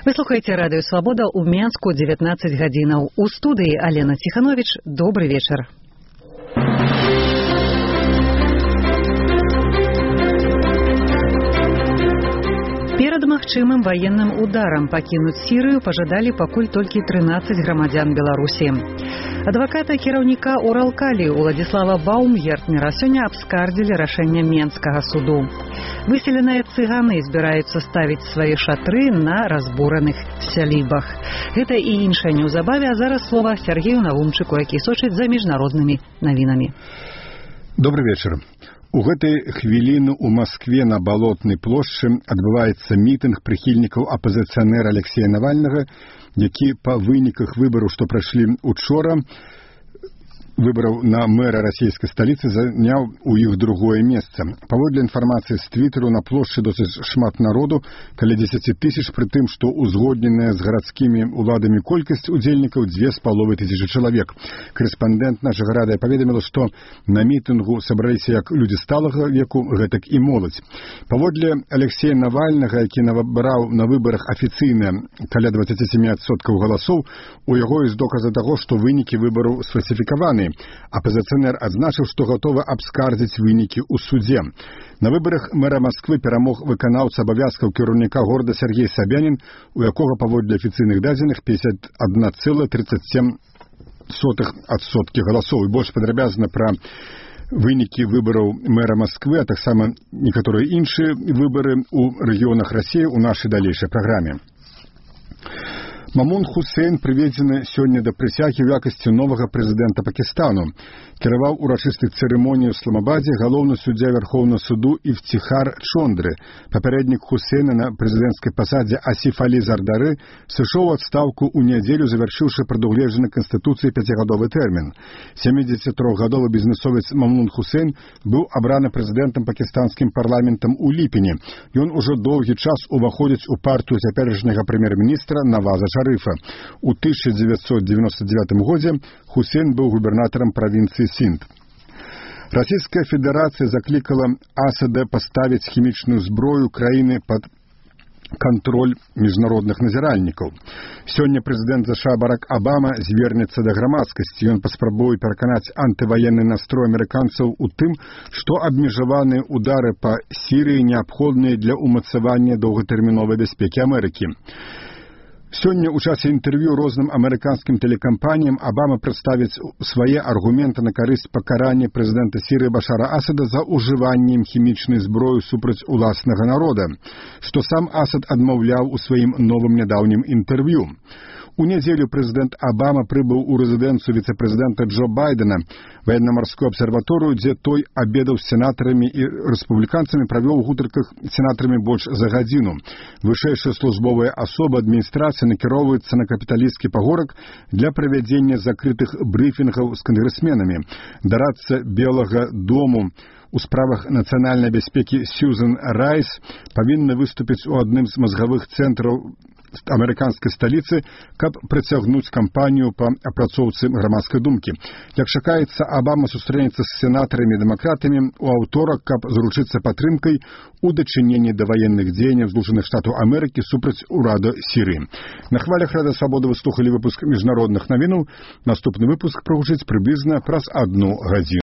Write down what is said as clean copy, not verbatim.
Вы слухаеце радыё Свабода ў Менску 19 гадзінаў. У студыі Алена Ціхановіч. Добры вечар. Перад магчымым ваенным ударам пакінуць Сірыю пажадалі пакуль толькі 13 грамадзян Беларусі. Адваката кіраўніка Уралкалі Уладзіслава Баумгертнера сёння абскардзілі рашэнне Менскага суду. Выселеныя цыганы збіраюцца ставіць свае шатры на разбураных сялібах. Гэта і іншае неўзабаве, а зараз слова Сергею Навумчыку, які сочыць за міжнароднымі навінамі. Добрый вечар. У гэтай хвіліны ў Маскве на Балотнай плошчы адбываецца мітынг прыхільнікаў апазіцыянера Алексея Навальнага, які па выніках выбараў, што прайшлі учора, выбараў на мэра расійскай сталіцы, заняў у іх другое месца. Паводле інфармацыі з Твіттеру, на плошчы досыць шмат народу, каля 10 тысяч, пры тым, што ўзгодненая з гарадскімі ўладамі колькасць удзельнікаў 2500 чалавек. Карэспандэнт нашага радыё паведаміла, што на мітынгу сабраліся як людзі сталага веку, гэтак і моладзь. Паводле Алексея Навальнага, які набраў на выбарах афіцыйна каля 27% галасоў, у яго ёсць доказы таго, што вынікі выбараў сфальсіфікаваныя. Апазіцыянер адзначыў, што гатовы абскардзіць вынікі ў судзе. На выбарах мэра Масквы перамог выканаўца абавязкаў кіраўніка горада Сергей Собянин, у якога паводле афіцыйных дадзеных 51,37% галасоў. І больш падрабязна пра вынікі выбараў мэра Масквы, а таксама некаторыя іншыя выбары ў рэгіёнах Расіі ў нашай далейшай праграме. Мамун Хусейн прыведзены сёння да прысягі ў якасці новага прэзідэнта Пакістану. Кіраваў урачыстай цырымоніі ў Ісламабадзе галоўны суддзя Вярхоўнага суду Ифтихар Чондры. Папярэднік Хусейна на прэзідэнцкай пасадзе Асіф Алі Зардары сышоў у адстаўку ў нядзелю, завяршыўшы прадугледжаны Канстытуцыяй 5-гадовы тэрмін. 73-гадовы бізнесовец Мамун Хусейн быў абраны прэзідэнтам пакістанскім парламентам у ліпені. Ён ужо доўгі час уваходзіць у партыю цяперашняга прэм'ер-міністра Наваза Шарыфа. У 1999 годзе Хусейн быў губернатарам правінцыі Синд. Расійская федэрацыя заклікала Асада паставіць хімічную зброю краіны пад кантроль міжнародных назіральнікаў. Сёння прэзідэнт ЗША Барак Абама звернецца да грамадскасці. Ён паспрабуе пераканаць антываенны настрой амерыканцаў у тым, што абмежаваныя ўдары па Сірыі неабходныя для ўмацавання доўгатэрміновай бяспекі Амерыкі. Сёння ў часе інтэрв'ю розным амерыканскім тэлекампаніям Абама прадставіць свае аргументы на карысць пакарання прэзідэнта Сірыі Башара Асада за ўжываннем хімічнай зброі супраць уласнага народа, што сам Асад адмаўляў у сваім новым нядаўнім інтэрв'ю. У нядзелю прэзідэнт Абама прыбыў у рэзідэнцыю віцэ-прэзідэнта Джо Байдена, ваенна-марскую абсерваторыю, дзе той абедаў з сенатарамі і рэспубліканцамі, правёў у гутарках сенатарамі больш за гадзіну. Вышэйшая службовая асоба адміністрацыі накіроўваецца на капіталійскі пагорак для правядзення закрытых брыфінгаў з кангрэсменамі. Дарадца Белага дому у справах нацыянальнай бяспекі Сьюзен Райс павінна выступіць у адным з мазгавых цэнтраў амерыканскай сталіцы, каб прыцягнуць кампанію па апрацоўцы грамадскай думкі. Як чакаецца, Абама сустрэнецца з сенатарамі і дэмакратамі ў аўторак, каб заручыцца падтрымкай у дачыненні да ваенных дзеянняў Злучаных Штатаў Амерыкі супраць урада Сірыі. На хвалях Радыё Свабода вы слухалі выпуск міжнародных навінаў. Наступны выпуск прагучыць прыблізна праз 1 гадзіну.